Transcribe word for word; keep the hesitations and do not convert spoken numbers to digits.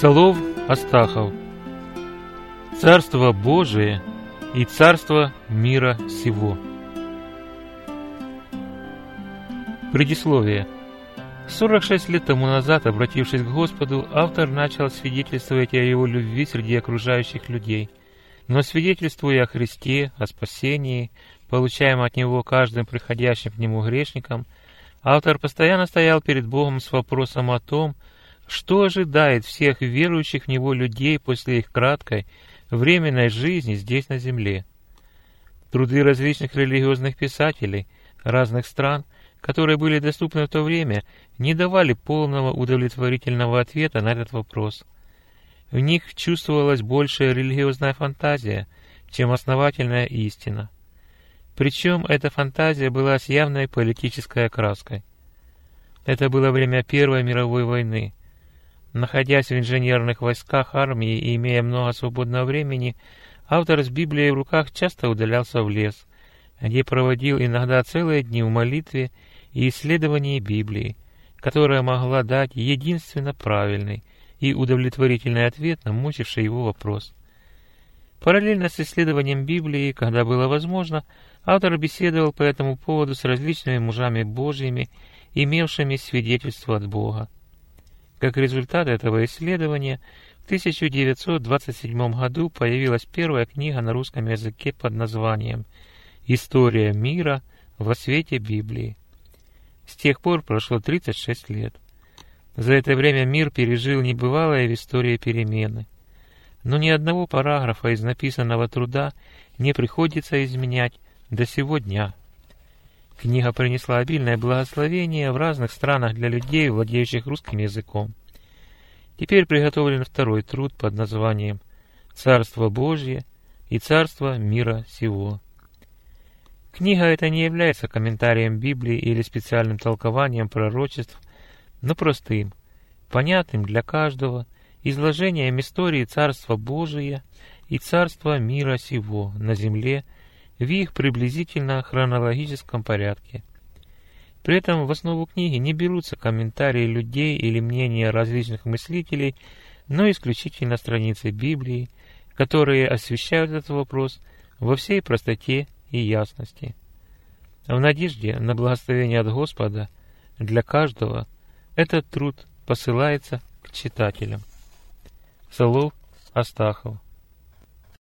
Солов Астахов. Царство Божие и царство мира сего. Предисловие. сорок шесть лет тому назад, обратившись к Господу, автор начал свидетельствовать о его любви среди окружающих людей. Но свидетельствуя о Христе, о спасении, получаемом от Него каждым приходящим к Нему грешником, автор постоянно стоял перед Богом с вопросом о том, что ожидает всех верующих в Него людей после их краткой, временной жизни здесь на земле. Труды различных религиозных писателей разных стран, которые были доступны в то время, не давали полного удовлетворительного ответа на этот вопрос. В них чувствовалась большая религиозная фантазия, чем основательная истина. Причем эта фантазия была с явной политической окраской. Это было время Первой мировой войны. Находясь в инженерных войсках армии и имея много свободного времени, автор с Библией в руках часто удалялся в лес, где проводил иногда целые дни в молитве и исследовании Библии, которая могла дать единственно правильный и удовлетворительный ответ на мучивший его вопрос. Параллельно с исследованием Библии, когда было возможно, автор беседовал по этому поводу с различными мужами Божьими, имевшими свидетельство от Бога. Как результат этого исследования, в тысяча девятьсот двадцать седьмом году появилась первая книга на русском языке под названием «История мира во свете Библии». С тех пор прошло тридцать шесть лет. За это время мир пережил небывалые в истории перемены. Но ни одного параграфа из написанного труда не приходится изменять до сего дня. Книга принесла обильное благословение в разных странах для людей, владеющих русским языком. Теперь приготовлен второй труд под названием «Царство Божье и царство мира сего». Книга эта не является комментарием Библии или специальным толкованием пророчеств, но простым, понятным для каждого, изложением истории Царства Божия и царства мира сего на земле в их приблизительно хронологическом порядке. При этом в основу книги не берутся комментарии людей или мнения различных мыслителей, но исключительно страницы Библии, которые освещают этот вопрос во всей простоте и ясности. В надежде на благословение от Господа для каждого этот труд посылается к читателям. Солов Астахов.